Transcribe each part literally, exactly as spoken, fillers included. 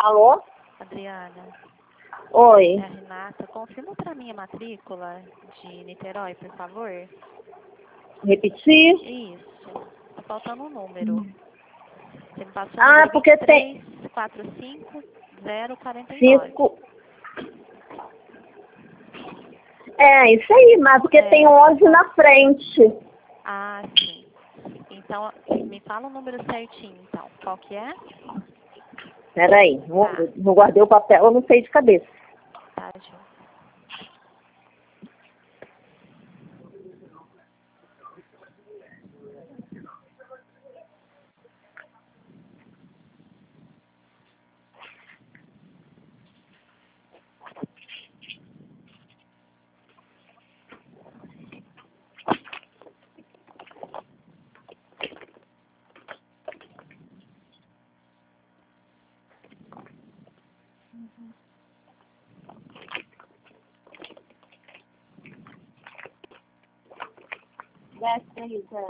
Alô? Adriana, Oi. é a Renata. Confirma para mim a matrícula de Niterói, por favor. Repetir? Isso. Tá faltando um número. Você me passou o Ah, número porque tem vinte e três, quarenta e cinco, zero quarenta e nove. cinco. É, isso aí, mas porque É, tem onze tá. na frente. Ah, sim. Então, me fala o número certinho, então. Qual que é? Peraí, não, Tá. não guardei o papel, eu não sei de cabeça. Tá, Ju. Desce aí, Zé.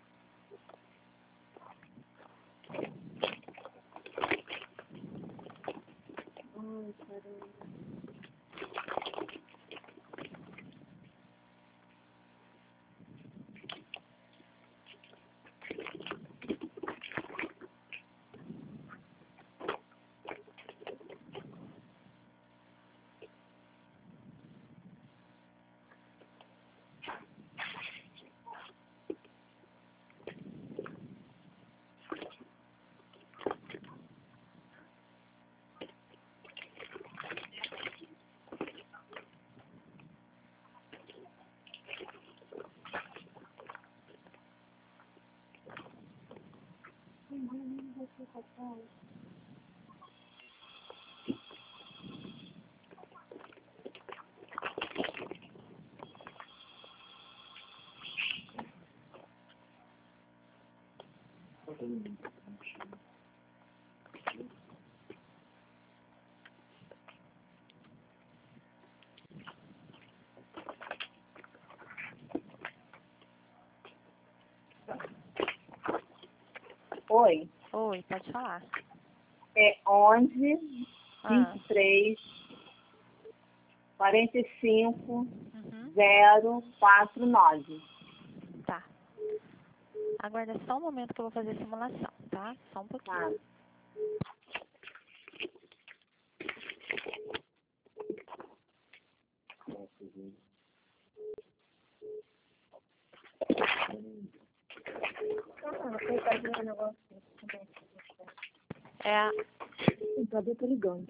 Oi. Oi, pode falar. É onze, Ah, vinte e três, quarenta e cinco, uhum. zero quatro nove. Tá. Aguarda só um momento que eu vou fazer a simulação, tá? Só um pouquinho. Tá. É a... O computador tá ligando.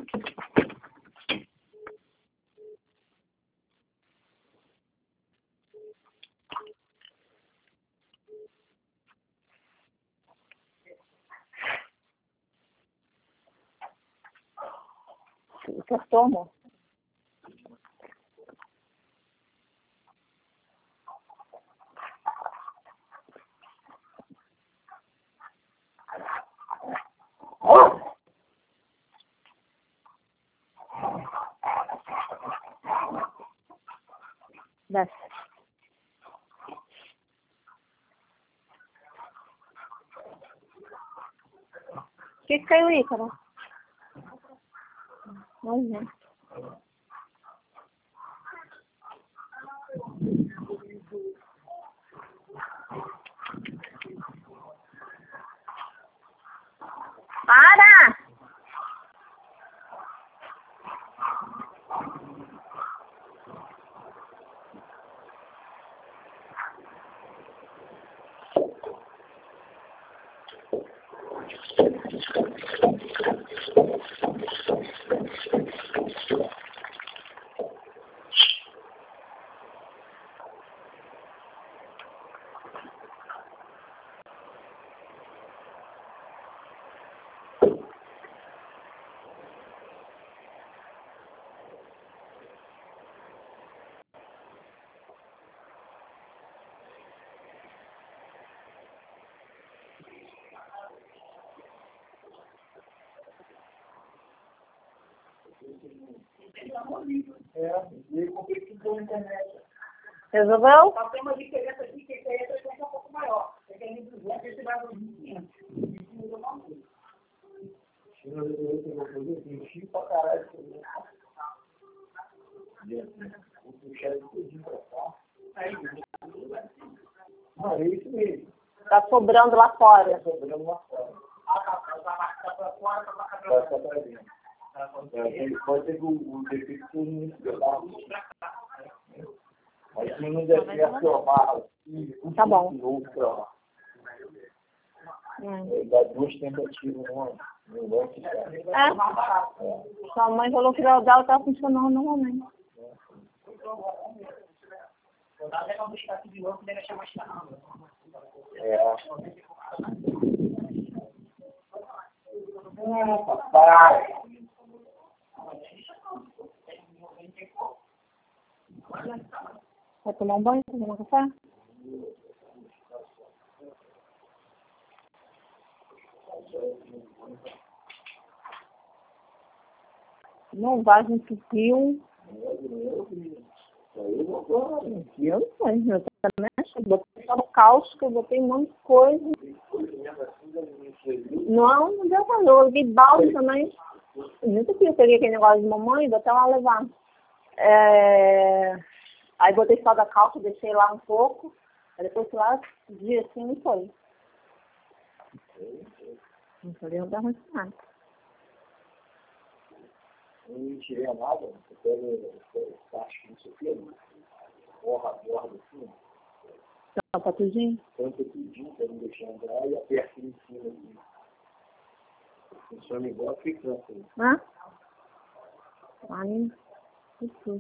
Acertou, amor? Desce. O que que caiu aí, Carol? Imagina. Para! É, e comprei tudo pela internet. Resolveu? Só tem uma diferença aqui, que esse aí é frequência um pouco maior. Esse aí é duzentos, esse vai para quinhentos. vou fazer assim, fio pra caralho. Vou puxar ele tudinho pra cá. Não, é isso mesmo. Tá sobrando lá fora. Tá sobrando lá fora. Vai só pra dentro. Pode ter o defeito todo nesse pedaço. Mas se não der certo, eu amarro aqui. Tá bom. Novo pra lá. Hum. Dá duas tentativas, não. Não vai ficar. É. Sua mãe falou que o dela tá funcionando normalmente. É. Ah, papai. Vai tomar um banho? Vai tomar um café? Não vai, a gente viu. Eu não sei, eu também acho. Eu botei só no cáustico, eu botei um monte de coisa. Não, não deu valor. Eu vi balde também. Muito que eu peguei aquele negócio de mamãe e botei lá levar. É... Aí botei só da calça, deixei lá um pouco. Aí depois lá, dia assim, não foi. Não foi, não dá ruim nada. Não tirei nada, eu pego taxa, não sei o que, borra, borra do fundo. Tá, tá tudinho? Tampa tudinho, pra não deixar andar e aperta em cima aqui. Funciona igual a ficância. Hã? Aí, isso.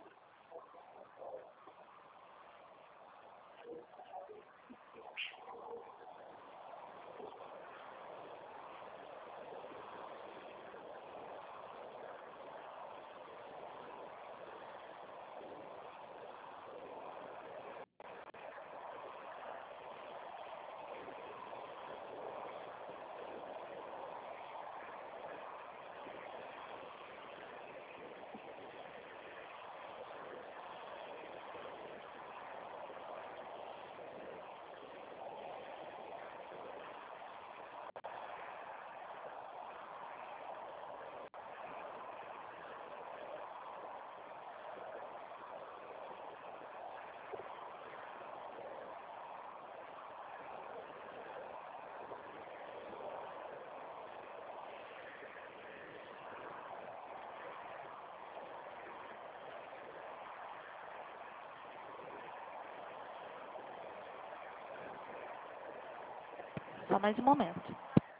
Só mais um momento.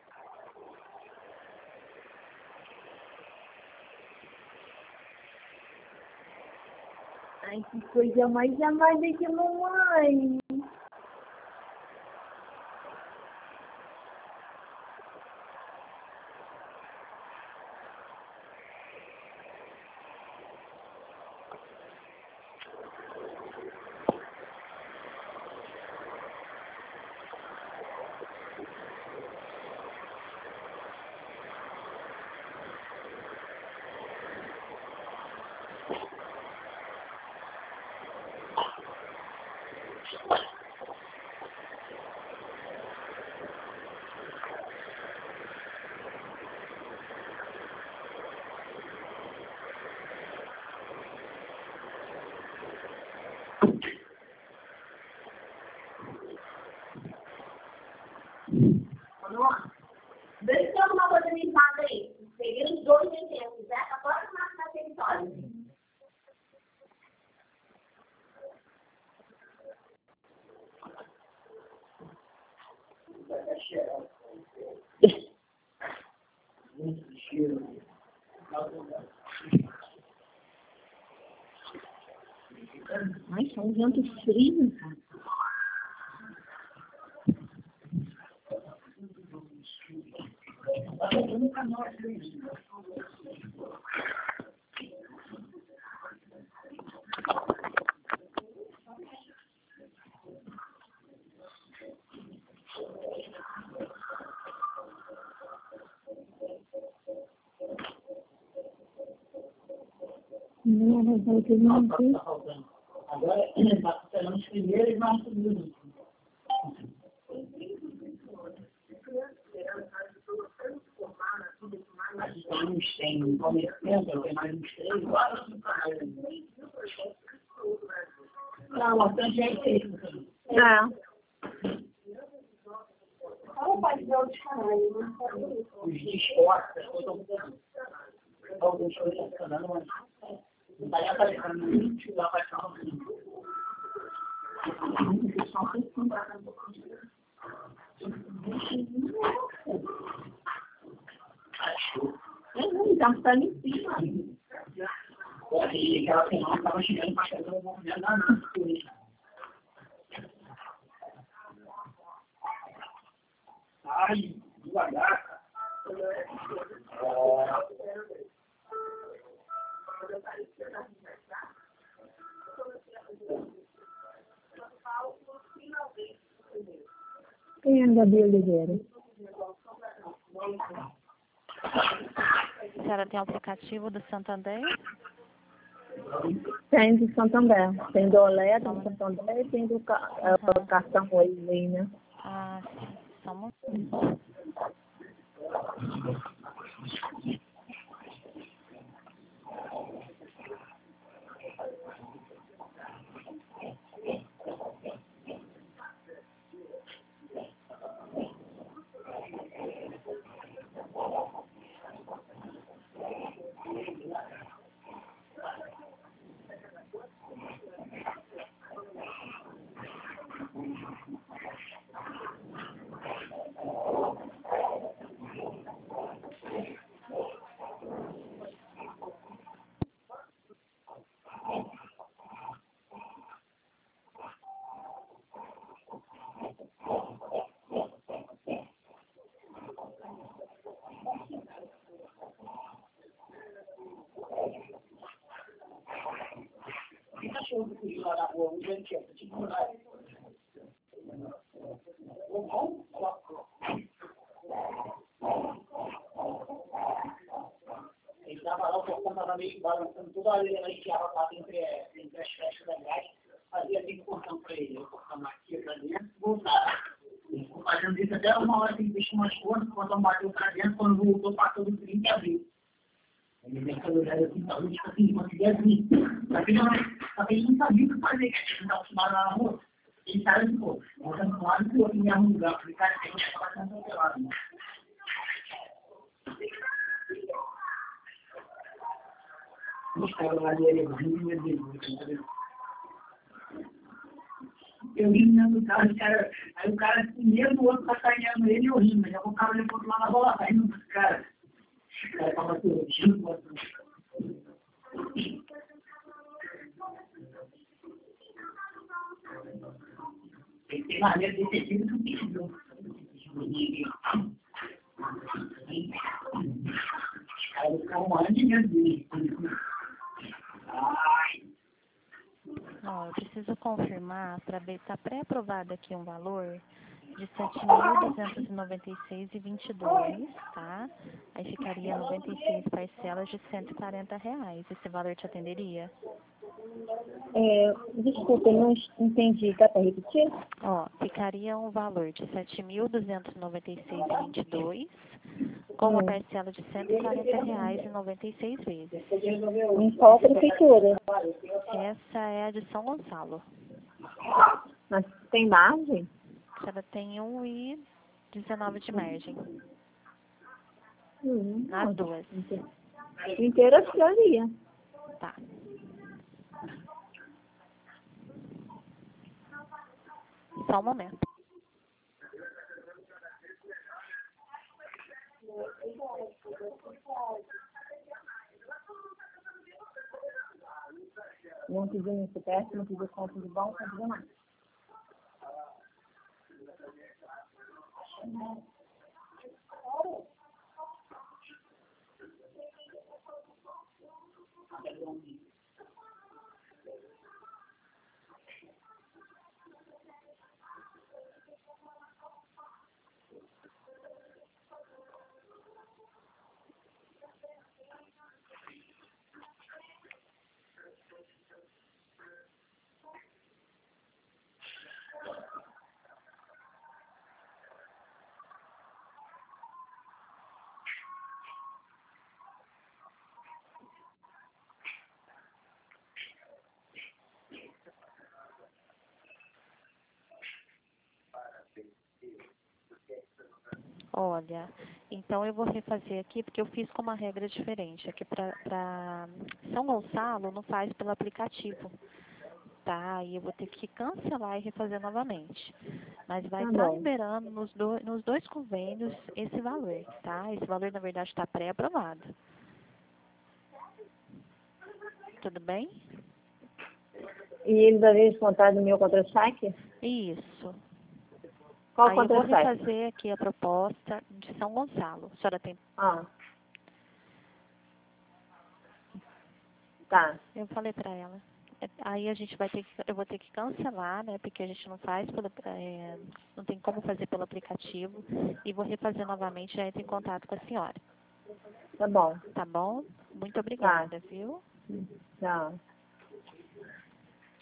Ai, que coisa mais amada que mamãe. Vê se tem alguma coisa limpada aí. Peguei os dois exemplos, né? Agora que nós está território. Ai, tá um vento frio, cara. Não, não, não, não, não. Agora está esperando os primeiros e mais segundos. Aqui tem uns, tem comerciante, tem mais uns três, quatro, cinco canais. Não, bastante gente é isso. É. Como pode ver outros canais, né? Os de esporte, as coisas estão mudando. Algumas coisas estão funcionando, mas não está nem aparecendo nenhum tipo de apaixonado. Não, tá ficando em cima. E aquela semana estava chegando para chegar no movimento da nossa. Ai, devagar. Quem é a Gabi Oliveira? A senhora tem o aplicativo do Santander? Tem do Santander. Tem do Olé, tem do Santander e tem do ca... é, o Uhum. cartão Oi, né? Ah, sim. Só um momento. Cachorro que fugiu lá na rua, um gente tinha que mudar. Bom, ele estava lá, o portão estava meio balançando toda hora, ele enfiava lá entre, entre as festas da grade, fazia assim o portão para ele, o portão aqui para dentro, voltava. Fazendo isso até uma hora que ele deixou umas coisas, o portão bateu para dentro, quando voltou, passou do trinta e abriu. Ele tem que olhar assim, talvez, tipo assim, conseguia vir. Só que ele não sabia o que fazer, que ele estava acostumado na rua. Ele saiu e ficou, botando um lado e o outro em algum lugar. Falei, cara, tem que estar bastante atropelado, né? Os caras lá de Erevan, meu Deus, eu ri no carro, o cara, aí o cara, mesmo o outro sacaneando ele, eu ri, mas o cara levou lá na bola, aí no cara. O cara tava surgindo, ele tem maneira de ter sido que pediu. Os caras ficaram um ano de medo dele. Ai. Ó, eu preciso confirmar para ver se está pré-aprovado aqui um valor de sete mil duzentos e noventa e seis reais e vinte e dois, tá? Aí ficaria noventa e seis parcelas de cento e quarenta reais. Esse valor te atenderia? É, desculpa, eu não entendi. Dá para repetir? Ó, ficaria um valor de sete mil duzentos e noventa e seis reais e vinte e dois, com uma Hum. parcela de cento e quarenta reais e noventa e seis vezes. Em qual prefeitura? Essa é a de São Gonçalo. Mas tem margem? Ela tem um e dezenove de margem. Hum, Nas não. duas. Inteira ficaria. Tá. Só um momento. Não pediu nem C P F, não pediu conta de banco, não pediu nada. Olha, então eu vou refazer aqui, porque eu fiz com uma regra diferente. Aqui para São Gonçalo não faz pelo aplicativo, tá? E eu vou ter que cancelar e refazer novamente. Mas vai Tá estar bom. liberando nos, do, nos dois convênios esse valor, tá? Esse valor, na verdade, está pré-aprovado. Tudo bem? E eles devem descontar do meu contra-cheque? Isso. Qual Aí eu vou contra-cheque? refazer aqui a proposta de São Gonçalo. A senhora tem... Ah. Tá. Eu falei para ela. É, aí a gente vai ter que, eu vou ter que cancelar, né? Porque a gente não faz pelo, é, não tem como fazer pelo aplicativo. E vou refazer novamente, já entro em contato com a senhora. Tá bom. Tá bom? Muito obrigada, viu? Tchau.